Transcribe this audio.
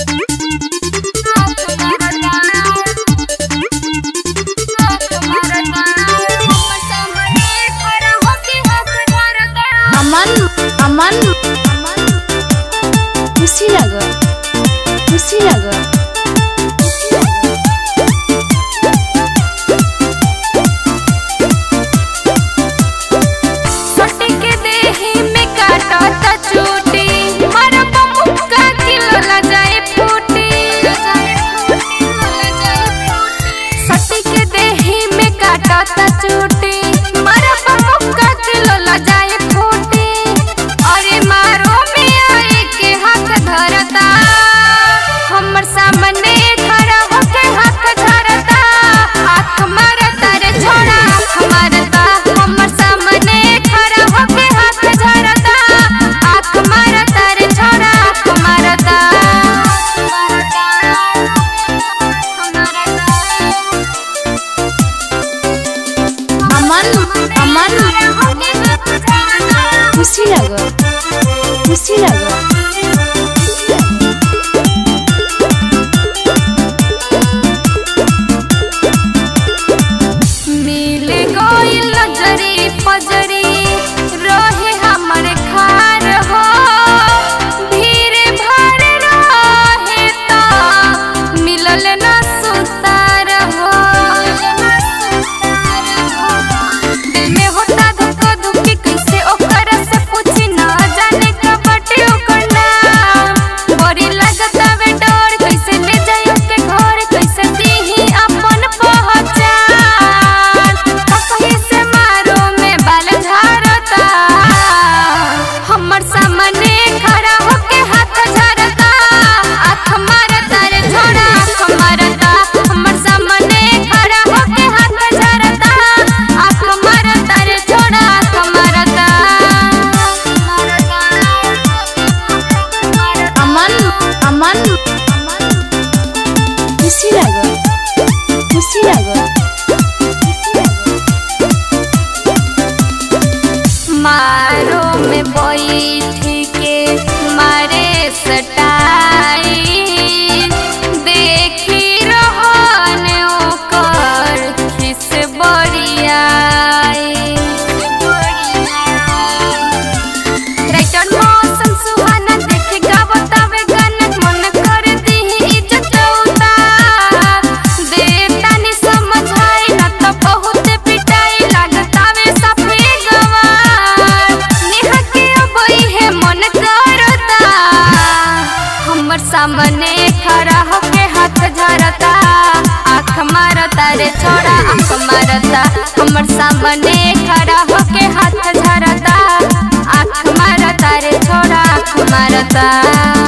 अमन कुशीनगर कुशीनगर मिले गइल नजरी पजरी रहे हमर खार हो धीरे भर रहे त मिलल न सुतार हो दिल में होता धुक धुकी कैसे ओकर से पूछी न जाने कब बटे ओकर नाम बड़ी लगता वे डर कैसे ले जाइयो के घर कैसे दीही अपन पहचान कहीं से मारो में बाल झारता हमर सामने खड़ा होके हाथ झरता आँख मारता रे छोड़ा आँख मारता हमर सामने खड़ा होके हाथ झरता आँख मारता रे छोड़ा आँख मारता अमन कुशीनगर मारो में बैठ के मारे सटाई देखी रहन ओकर खिस बड़ियाई राइटर मौसम सुहाना देखे गावतावे गाना मन कर दीही इज्जत उतार देतानी समझाई न त बहुत पिटाई लागतावे सफे गवार नेहा के अबई है मन करता हमर सामने खड़ा होके हाथ झरता आँख मारता रे छोड़ा आँख मारता हमर सामने खड़ा होके हाथ झरता आँख मारता रे छोड़ा आँख मारता।